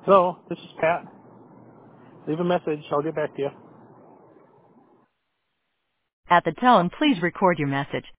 Hello, this is Pat. Leave a message. I'll get back to you. At the tone, please record your message.